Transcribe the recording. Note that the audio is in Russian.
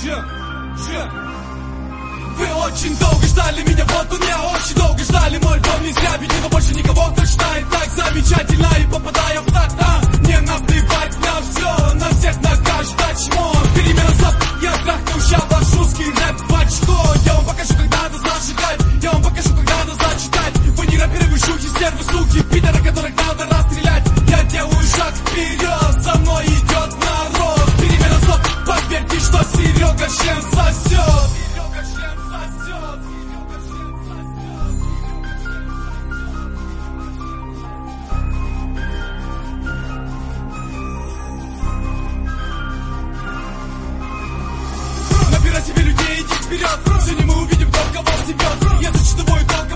Вы очень долго ждали меня, вот он я, очень долго ждали мой дом. Не зря видел, но больше никого, кто считает так замечательно и попадая в такт. Не наплевать на все, на всех, на каждое чмо. Перемена слов, я трахнул ща ваш русский рэп в очко. Я вам покажу, как надо зажигать, я вам покажу, как надо зачитать. Вы не рэперы, вы шутки, стервы, суки, пидоры, которых надо расстрелять. Я делаю шаг вперед, за мной идет народ. Перемена слов, поверьте, что Серега чем сосет. Набирай себе людей, иди вперед. Сегодня мы увидим, кто кого съебет. Я зачитываю тот,